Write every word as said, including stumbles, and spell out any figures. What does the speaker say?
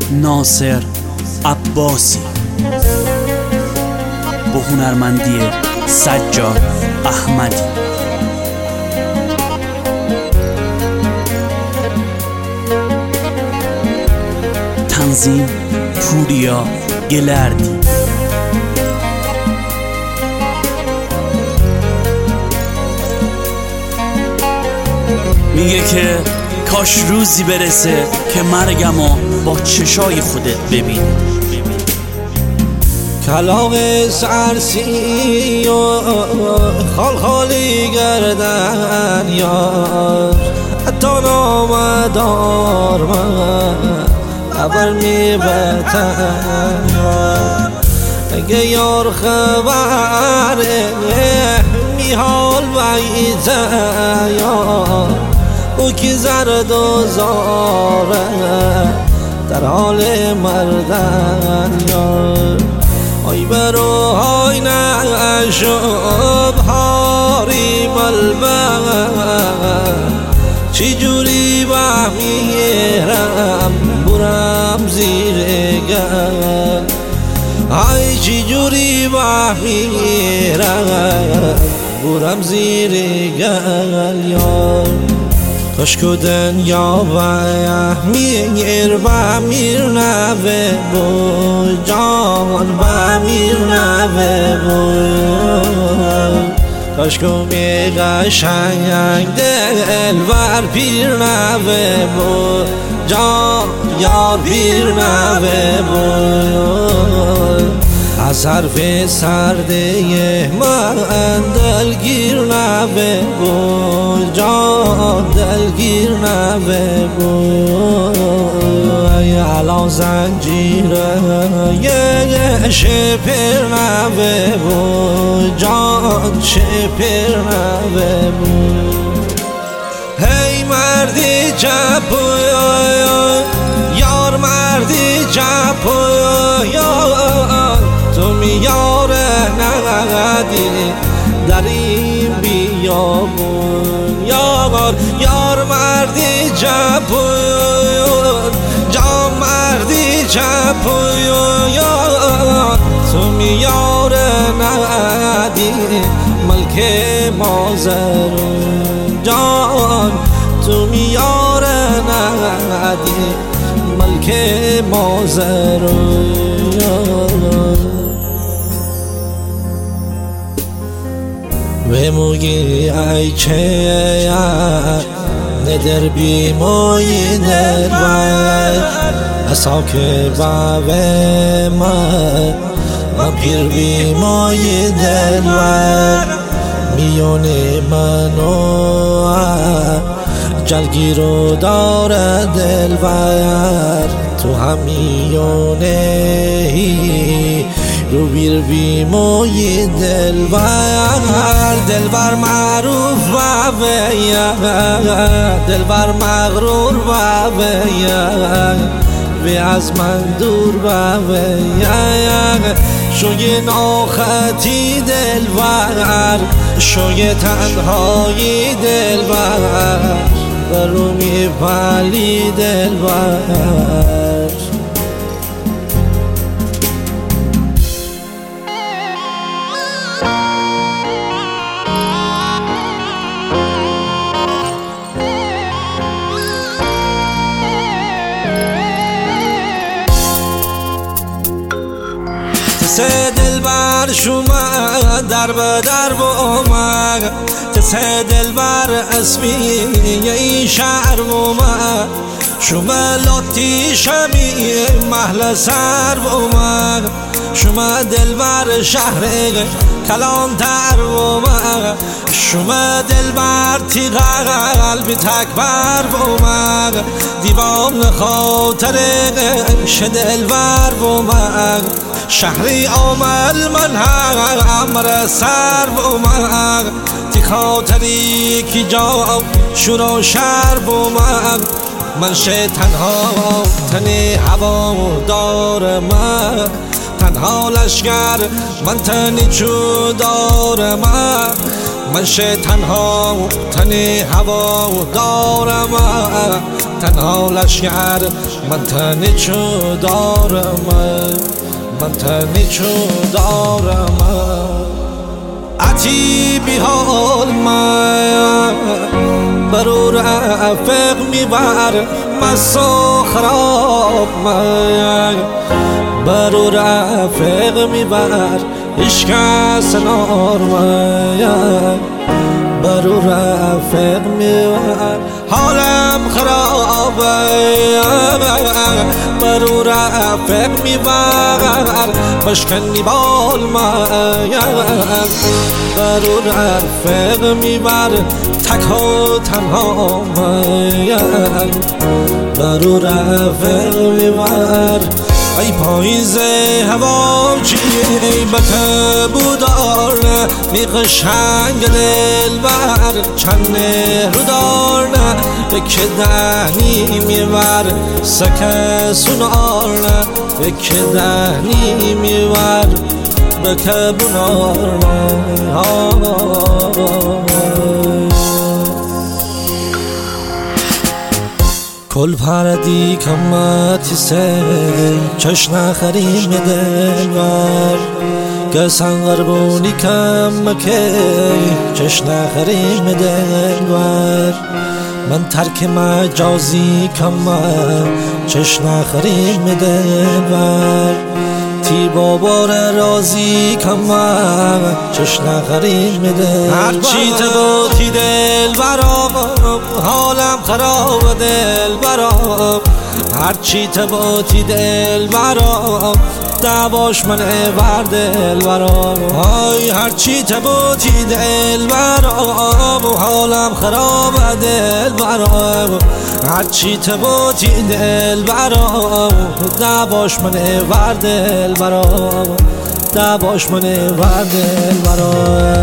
ناصر عباسی با هنرمندی سجاد احمدی. تنظیم پوریا گلردی. میگه که کاش روزی برسه که مرگمو با چشای خودت ببینی. کلاغ سرسی و خال خالی گردن یار حتی نامدار من خبر میبتن یار. اگه یار خبره میحال ویزه یار او که زرد و زاره در حال مردن یار. آی برو های نشب هاری ملبن چی جوری بمیرم برم زیر گل. آی چی جوری بمیرم برم زیر گل یار. کاش که دنیا بمیر بمیر نوه بو جان بمیر نوه بو. کاش که می قشنگ دل بر پیر نوه بو جان یار پیر نوه بو. از حرف سرده من دلگیر نوه بو جان دلگیر نوه بو. الان زنجیره یه شپر نوه بو جان شپر نوه بو. هی مردی چپو یار مردی چپو یار تو میاره نقدی در این بیابون یار. یار مردی چپویون جام مردی چپویون یار تو میاره نقدی ملک مازرون جان تو میاره نقدی ملک مازرون. و موگی ای چه ندر بی موی در باید اسا که باوه من من پیر بی موی در باید میون منو جلگیرو داره دل باید تو همیونه رو بیر بی موی دل بر دل بر معروف و دل بر مغرور و و از من دور و شوی ناخطی دل بر شوی تنهایی دل بر برو می پلی دل بر. سه دل بر شما در به در بومگ سه دل بر اسمی ای شهر بومگ شما لاتی شمی محل سر بومگ شما دل بر شهر کلان تر بومگ شما دل بر تیغ قلبی تکبر بومگ دیوان خاطر ش دل بر بومگ شهری آمل من امر سر بومگ تی خاطری کی جا شورا شهر بومگ من شه تنها تنی هوا دار من تنها لشگر من تنی چو دار من من شه تنها تن هوا دارم تنها لشگر من تنی چو دارم من تنی چو دارم عتی بی حال من برو رفق میبر مسا خراب من برو رفق میبر عشق سنار من برو رفق میبر حالم خرابه برو رفق میبر بشکنی بال من برو رفق میبر تک و تنها من برو رفق میبر ای پاییزه هوا چی ای بکه بودار می قشنگ دل بر چند رو دارن بکه دهنی میور سکه سونار بکه دهنی میور بکه بونار کل پردی کماتی سی چش نخریم دلور گسان غربونی کم که چش نخریم دلور من ترک مجازی کم چش نخریم دلور تی بابار رازی کم چش نخریم دلور هرچی تباتی دل برام حالم خراب دل برام هرچی تباتی دل برام دعواش من ور دل برام های هرچی تباتی دل برام حالم خراب دل برام هرچی تباتی دل برام دعواش من ور دل برام دعواش من ور دل برام